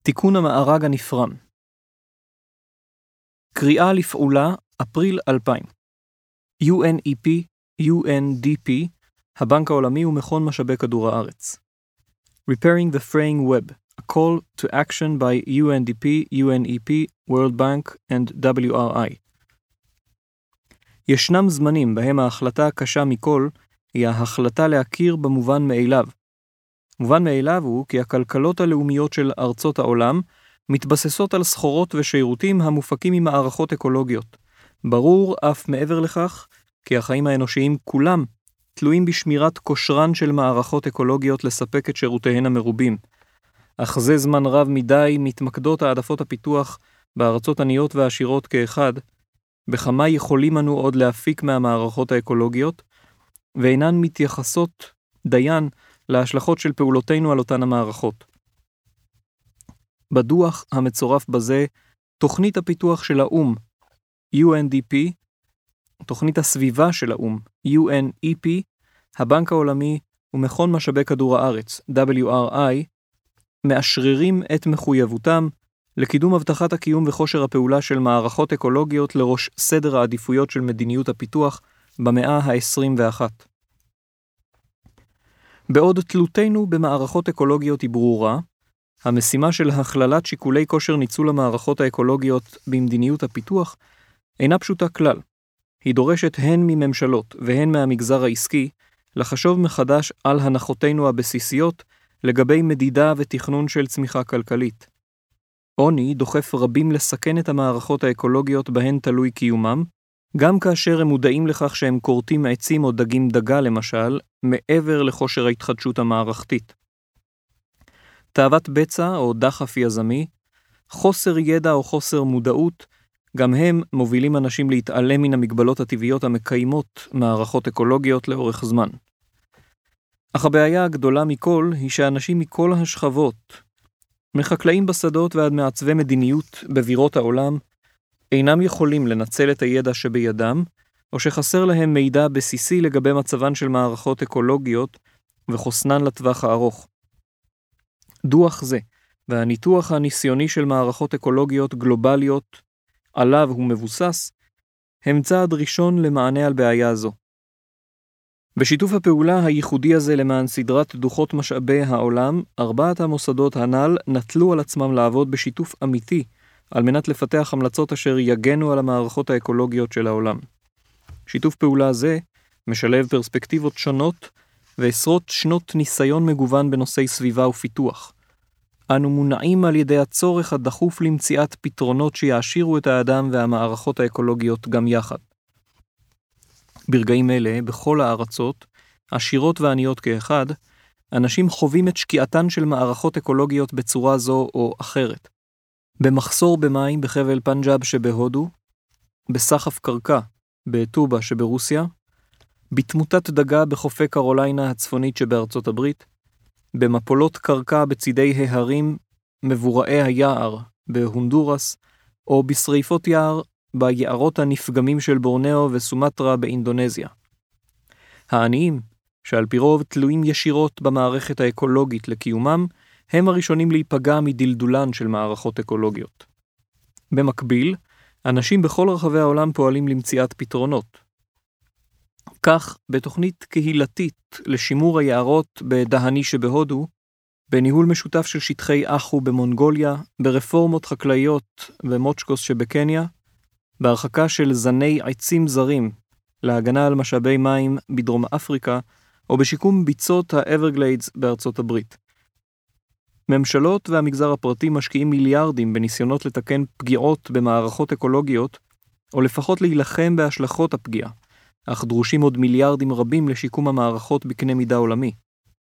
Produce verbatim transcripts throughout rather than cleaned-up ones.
תיקון המארג הנפרם. קריאה לפעולה, אפריל אלפיים. יו אן אי פי, יו אן די פי, הבנק העולמי ומכון משאבי כדור הארץ. Repairing the Fraying Web, a call to action by יו אן די פי, יו אן אי פי, World Bank and דאבליו אר איי. ישנם זמנים בהם ההחלטה הקשה מכל היא ההחלטה להכיר במובן מאליו. מובן מאליו הוא כי הכלכלות הלאומיות של ארצות העולם מתבססות על סחורות ושירותים המופקים ממערכות אקולוגיות. ברור אף מעבר לכך כי החיים האנושיים כולם תלויים בשמירת כושרן של מערכות אקולוגיות לספק את שירותיהן המרובים. אך זה זמן רב מדי מתמקדות העדפות הפיתוח בארצות עניות ועשירות כאחד, בכמה יכולים אנו עוד להפיק מהמערכות האקולוגיות, ואינן מתייחסות דיין להשלכות של פעולותינו על אותן המערכות. בדוח המצורף בזה, תוכנית הפיתוח של האום, יו אן די פי, תוכנית הסביבה של האום, יו אן אי פי, הבנק העולמי ומכון משאבי כדור הארץ, דאבליו אר איי, מאשררים את מחויבותם לקידום הבטחת הקיום וכושר הפעולה של מערכות אקולוגיות לראש סדר העדיפויות של מדיניות הפיתוח במאה ה-עשרים ואחת. בעוד תלותנו במערכות אקולוגיות היא ברורה, המשימה של הכללת שיקולי כושר ניצול המערכות האקולוגיות במדיניות הפיתוח אינה פשוטה כלל. היא דורשת הן מממשלות והן מהמגזר העסקי לחשוב מחדש על הנחותינו הבסיסיות לגבי מדידה ותכנון של צמיחה כלכלית. עוני דוחף רבים לסכן את המערכות האקולוגיות בהן תלוי קיומם, גם כאשר הם מודעים לכך שהם קורטים עצים או דגים דגה למשל, מעבר לכושר ההתחדשות המערכתית. תאוות בצע או דחף יזמי, חוסר ידע או חוסר מודעות, גם הם מובילים אנשים להתעלם מן המגבלות הטבעיות המקיימות מערכות אקולוגיות לאורך זמן. אך הבעיה הגדולה מכל היא שאנשים מכל השכבות, מחקלאים בשדות ועד מעצבי מדיניות בבירות העולם, אינם יכולים לנצל את הידע שבידם, או שחסר להם מידע בסיסי לגבי מצבן של מערכות אקולוגיות וחוסנן לטווח הארוך. דוח זה והניתוח הניסיוני של מערכות אקולוגיות גלובליות עליו הוא מבוסס, הם צעד ראשון למענה על בעיה זו. בשיתוף הפעולה הייחודי הזה למען סדרת דוחות משאבי העולם, ארבעת המוסדות הנ"ל נטלו על עצמם לעבוד בשיתוף אמיתי, על מנת לפתח המלצות אשר יגנו על המערכות האקולוגיות של העולם. שיתוף פעולה זה משלב פרספקטיבות שונות ועשרות שנות ניסיון מגוון בנושאי סביבה ופיתוח. אנו מונעים על ידי הצורך הדחוף למציאת פתרונות שיעשירו את האדם והמערכות האקולוגיות גם יחד. ברגעים אלה, בכל הארצות, עשירות ועניות כאחד, אנשים חווים את שקיעתן של מערכות אקולוגיות בצורה זו או אחרת. במחסור במים בחבל פנג'אב שבהודו, בסחף קרקע בטובה שברוסיה, בתמותת דגה בחופי קרוליינה הצפונית שבארצות הברית, במפולות קרקע בצידי ההרים מבוראי היער בהונדורס, או בשריפות יער ביערות הנפגמים של בורנאו וסומטרה באינדונזיה. העניים, שעל פי רוב תלויים ישירות במערכת האקולוגית לקיומם, הם הראשונים להיפגע מדלדולן של מערכות אקולוגיות. במקביל, אנשים בכל רחבי העולם פועלים למציאת פתרונות. כך, בתוכנית קהילתית לשימור היערות בדהני שבהודו, בניהול משותף של שטחי אחו במונגוליה, ברפורמות חקלאיות במוצ'קוס שבקניה, בהרחקה של זני עצים זרים להגנה על משאבי מים בדרום אפריקה, או בשיקום ביצות האברגליידס בארצות הברית. ממשלות והמגזר הפרטי משקיעים מיליארדים בניסיונות לתקן פגיעות במערכות אקולוגיות, או לפחות להילחם בהשלכות הפגיעה, אך דרושים עוד מיליארדים רבים לשיקום המערכות בקנה מידה עולמי.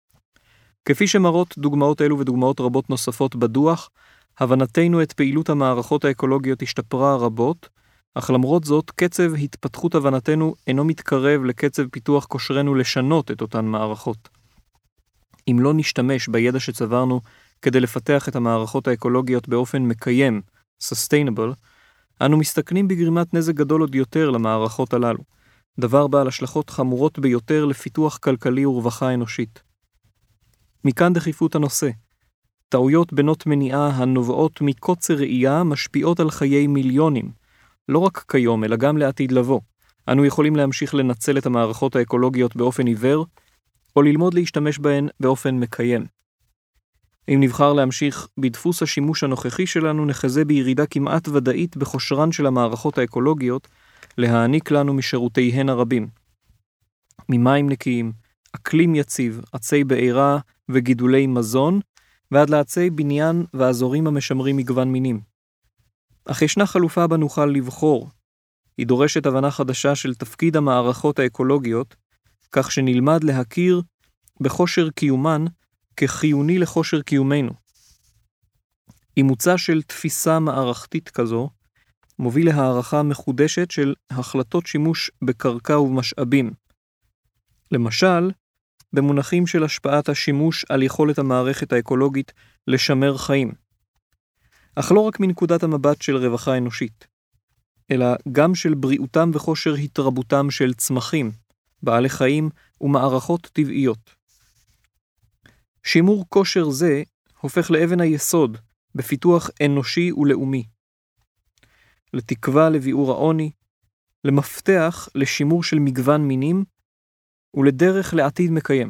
כפי שמראות דוגמאות אלו ודוגמאות רבות נוספות בדוח, הבנתנו את פעילות המערכות האקולוגיות השתפרה רבות, אך למרות זאת, קצב התפתחות הבנתנו אינו מתקרב לקצב פיתוח כושרנו לשנות את אותן מערכות. אם לא נשתמש בידע שצברנו כדי לפתח את המערכות האקולוגיות באופן מקיים, sustainable, אנו מסתכנים בגרימת נזק גדול עוד יותר למערכות הללו, דבר בעל השלכות חמורות ביותר לפיתוח כלכלי ורווחה אנושית. מכאן דחיפות הנושא. טעויות בנות מניעה הנובעות מקוצר ראייה משפיעות על חיי מיליונים, לא רק כיום אלא גם לעתיד לבוא. אנו יכולים להמשיך לנצל את המערכות האקולוגיות באופן עיוור, או ללמוד להשתמש בהן באופן מקיים. אם נבחר להמשיך בדפוס השימוש הנוכחי שלנו, נחזה בירידה כמעט ודאית בכושרן של המערכות האקולוגיות להעניק לנו משירותיהן הרבים. ממים נקיים, אקלים יציב, עצי בעירה וגידולי מזון, ועד לעצי בניין ואזורים המשמרים מגוון מינים. אך ישנה חלופה בה נוכל לבחור. היא דורשת הבנה חדשה של תפקיד המערכות האקולוגיות, כך שנלמד להכיר בכושר קיומן כחיוני לכושר קיומנו. אימוצה של תפיסה מערכתית כזו מוביל להערכה מחודשת של החלטות שימוש בקרקע ובמשאבים. למשל, במונחים של השפעת השימוש על יכולת המערכת האקולוגית לשמר חיים. אך לא רק מנקודת המבט של רווחה אנושית, אלא גם של בריאותם וכושר התרבותם של צמחים, בעלי חיים ומערכות טבעיות. שימור כושר זה הופך לאבן היסוד בפיתוח אנושי ולאומי, לתקווה לביאור העוני, למפתח לשימור של מגוון מינים ולדרך לעתיד מקיים.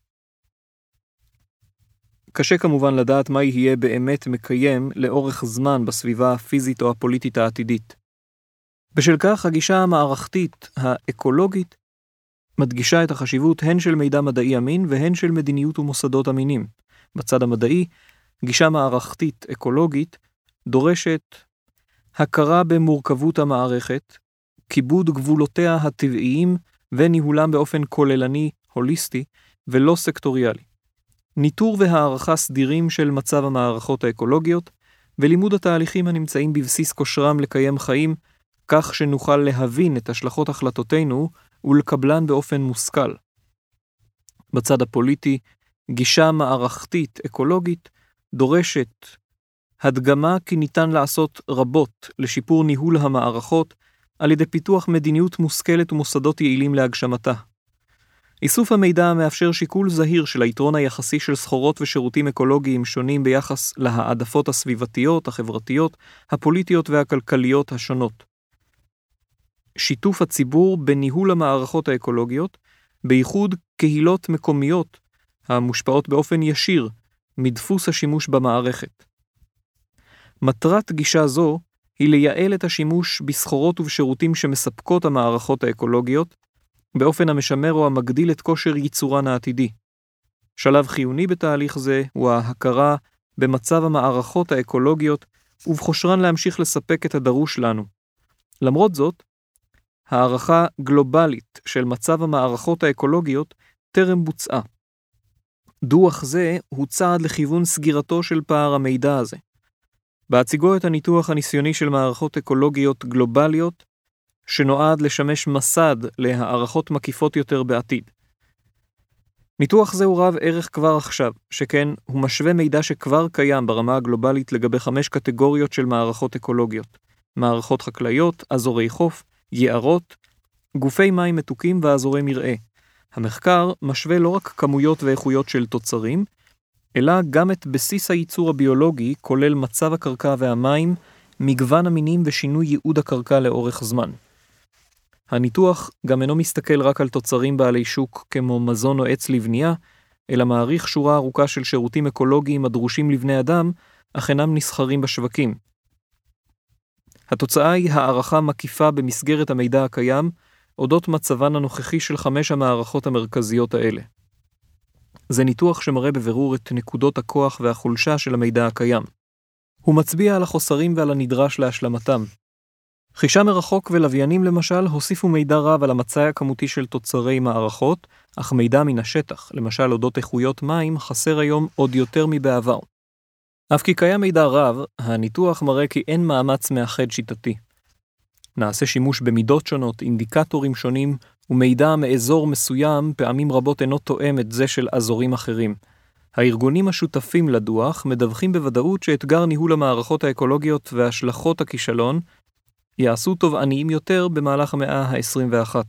קשה כמובן לדעת מה יהיה באמת מקיים לאורך זמן בסביבה הפיזית או הפוליטית העתידית. בשל כך, הגישה המערכתית האקולוגית מדגישה את החשיבות הן של מידע מדעי אמין והן של מדיניות ומוסדות אמינים. בצד המדעי, גישה מערכתית אקולוגית דורשת הכרה במורכבות המערכת, כיבוד גבולותיה הטבעיים וניהולם באופן כוללני, הוליסטי ולא סקטוריאלי. ניטור והערכה סדירים של מצב המערכות האקולוגיות ולימוד התהליכים הנמצאים בבסיס כושרם לקיים חיים, כך שנוכל להבין את השלכות החלטותינו ולקבלן באופן מושכל. בצד הפוליטי, גישה מערכתית אקולוגית דורשת הדגמה כי ניתן לעשות רבות לשיפור ניהול המערכות על ידי פיתוח מדיניות מושכלת ומוסדות יעילים להגשמתה. איסוף המידע מאפשר שיקול זהיר של היתרון היחסי של סחורות ושירותים אקולוגיים שונים ביחס להעדפות הסביבתיות, החברתיות, הפוליטיות והכלכליות השונות. שיתוף הציבור בניהול המערכות האקולוגיות, בייחוד קהילות מקומיות המושפעות באופן ישיר מדפוס השימוש במערכת. מטרת גישה זו היא לייעל את השימוש בסחורות ובשירותים שמספקות המערכות האקולוגיות, באופן המשמר או המגדיל את כושר ייצורן העתידי. שלב חיוני בתהליך זה הוא ההכרה במצב המערכות האקולוגיות ובכושרן להמשיך לספק את הדרוש לנו. למרות זאת, הערכה גלובלית של מצב המערכות האקולוגיות טרם בוצעה. דוח זה הוא צעד לכיוון סגירתו של פער המידע הזה. בהציגו את הניתוח הניסיוני של מערכות אקולוגיות גלובליות, שנועד לשמש מסד להערכות מקיפות יותר בעתיד. ניתוח זה הוא רב ערך כבר עכשיו, שכן הוא משווה מידע שכבר קיים ברמה הגלובלית לגבי חמש קטגוריות של מערכות אקולוגיות. מערכות חקלאיות, אזורי חוף, יערות, גופי מים מתוקים ואזורי מרעה. המחקר משווה לא רק כמויות ואיכויות של תוצרים, אלא גם את בסיס הייצור הביולוגי, כולל מצב הקרקע והמים, מגוון המינים ושינוי ייעוד הקרקע לאורך זמן. הניתוח גם אינו מסתכל רק על תוצרים בעלי שוק כמו מזון או עץ לבנייה, אלא מעריך שורה ארוכה של שירותים אקולוגיים הדרושים לבני אדם, אך אינם נסחרים בשווקים. התוצאה היא הערכה מקיפה במסגרת המידע הקיים, אודות מצבן הנוכחי של חמש המערכות המרכזיות האלה. זה ניתוח שמראה בבירור את נקודות הכוח והחולשה של המידע הקיים. הוא מצביע על החוסרים ועל הנדרש להשלמתם. חישה מרחוק ולוויינים למשל הוסיפו מידע רב על המצאי הכמותי של תוצרי מערכות, אך מידע מן השטח, למשל אודות איכויות מים, חסר היום עוד יותר מבעבר. אף כי קיים מידע רב, הניתוח מראה כי אין מאמץ מאחד שיטתי. נעשה שימוש במידות שונות, אינדיקטורים שונים, ומידע מאזור מסוים פעמים רבות אינו תואם את זה של אזורים אחרים. הארגונים השותפים לדוח מדווחים בוודאות שאתגר ניהול המערכות האקולוגיות והשלכות הכישלון יעשו תובעניים יותר במהלך המאה ה-עשרים ואחת.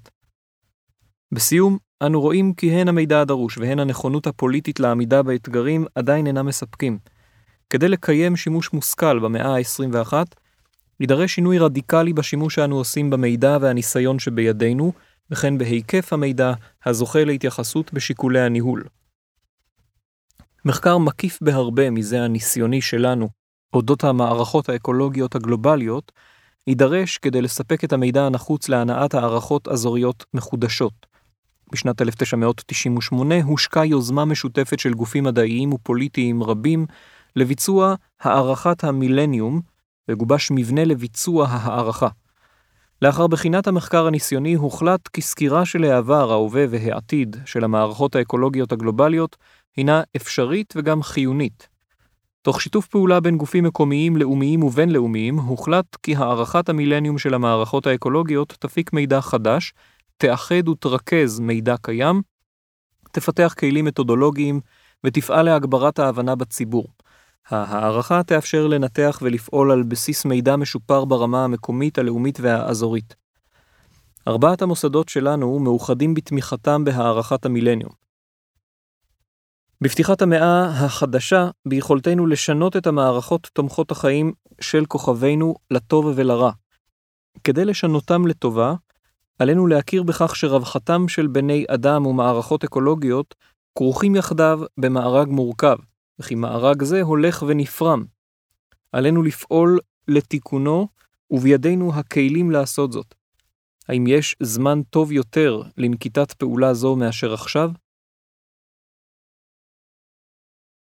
בסיום, אנו רואים כי הן המידע הדרוש והן הנכונות הפוליטית לעמידה באתגרים עדיין אינם מספקים. כדי לקיים שימוש מושכל במאה ה-עשרים ואחת, יידרש שינוי רדיקלי בשימוש שאנו עושים במידע והניסיון שבידינו, וכן בהיקף המידע הזוכה להתייחסות בשיקולי הניהול. מחקר מקיף בהרבה מזה הניסיוני שלנו, אודות המערכות האקולוגיות הגלובליות, יידרש כדי לספק את המידע הנחוץ להנעת הערכות אזוריות מחודשות. בשנת אלף תשע מאות תשעים ושמונה הושקה יוזמה משותפת של גופים מדעיים ופוליטיים רבים לביצוע הערכת המילניום, וגובש מבנה לביצוע הערכה. לאחר בחינת המחקר הניסיוני הוחלט כי סקירה של העבר, ההווה והעתיד של המערכות האקולוגיות הגלובליות הינה אפשרית וגם חיונית. תוך שיתוף פעולה בין גופים מקומיים, לאומיים ובינלאומיים, הוחלט כי הערכת המילניום של המערכות האקולוגיות תפיק מידע חדש, תאחד ותרכז מידע קיים, תפתח כלים מתודולוגיים ותפעל להגברת ההבנה בציבור. הערכה תאפשר לנתח ולפעול על בסיס מידע משופר ברמה המקומית, הלאומית והאזורית. ארבעת המוסדות שלנו מאוחדים בתמיכתם בהערכת המילניום. בפתיחת המאה החדשה, ביכולתנו לשנות את המערכות תומכות החיים של כוכבינו לטוב ולרע. כדי לשנותם לטובה, עלינו להכיר בכך שרווחתם של בני אדם ומערכות אקולוגיות כרוכים יחדיו במארג מורכב, וכי מארג זה הולך ונפרם. עלינו לפעול לתיקונו, ובידינו הכלים לעשות זאת. האם יש זמן טוב יותר לנקיטת פעולה זו מאשר עכשיו?